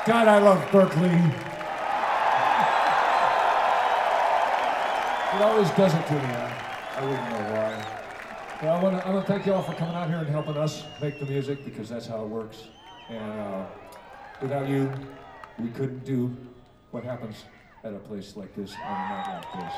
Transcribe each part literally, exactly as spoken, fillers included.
God, I love Berkeley. It always does it to me. I, I wouldn't know why. But I want to I want to thank you all for coming out here and helping us make the music, because that's how it works. And uh, without you, we couldn't do what happens at a place like this on a night like this.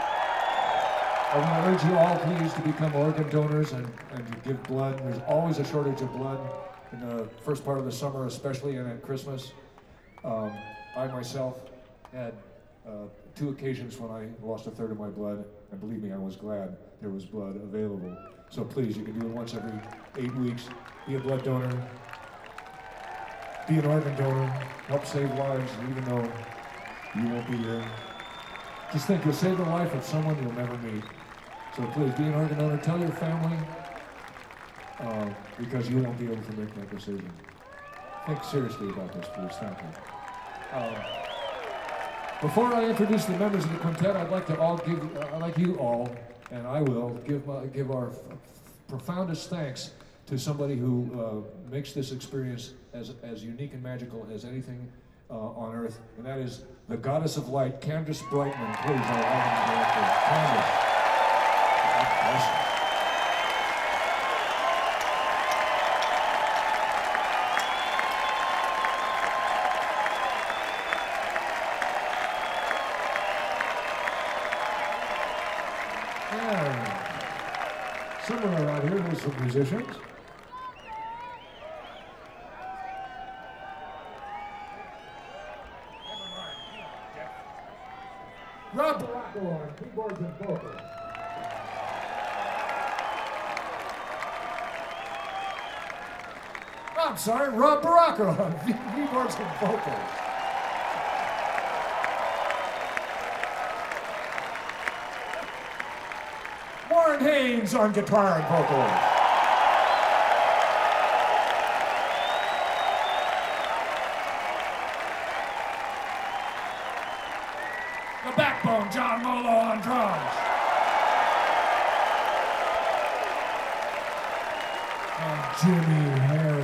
I want to urge you all, please, to become organ donors and, and to give blood. There's always a shortage of blood in the first part of the summer, especially, and at Christmas. Um, I myself had uh, two occasions when I lost a third of my blood, and believe me, I was glad there was blood available. So please, you can do it once every eight weeks. Be a blood donor. Be an organ donor. Help save lives, even though you won't be here. Just think, you'll save the life of someone you'll never meet. So please, be an organ donor. Tell your family, uh, because you won't be able to make that decision. Think seriously about this, please. Thank you. Uh, before I introduce the members of the quintet, I'd like to all give, uh, I'd like you all, and I will, give, my, give our f- profoundest thanks to somebody who uh, makes this experience as, as unique and magical as anything uh, on earth, and that is the goddess of light, Candace Brightman. Please, our album director, Candace. God bless you. Somewhere around here there's some musicians. Rob Baracco on keyboards and vocals. I'm sorry, Rob Baracco on keyboards and vocals. Warren Haynes on guitar and vocals. The backbone, John Molo on drums. And Jimmy Harris.